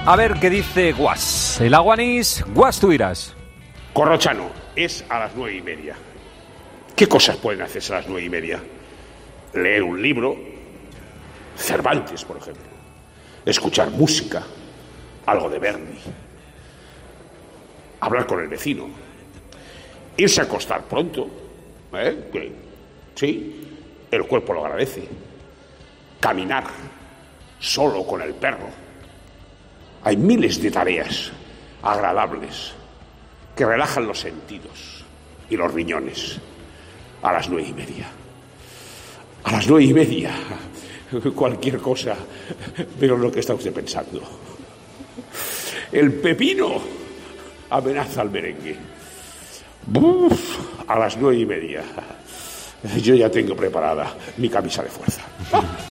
A ver qué dice Guas. El aguanís, Guas, tú dirás. Corrochano, es a las 9:30. ¿Qué cosas pueden hacerse a las 9:30? Leer un libro, Cervantes, por ejemplo. Escuchar música, algo de Verdi. Hablar con el vecino. Irse a acostar pronto. Que, sí, el cuerpo lo agradece. Caminar, solo con el perro. Hay miles de tareas agradables que relajan los sentidos y los riñones. A las 9:30. A las 9:30. Cualquier cosa, pero lo que está usted pensando. El pepino amenaza al merengue. A las 9:30. Yo ya tengo preparada mi camisa de fuerza.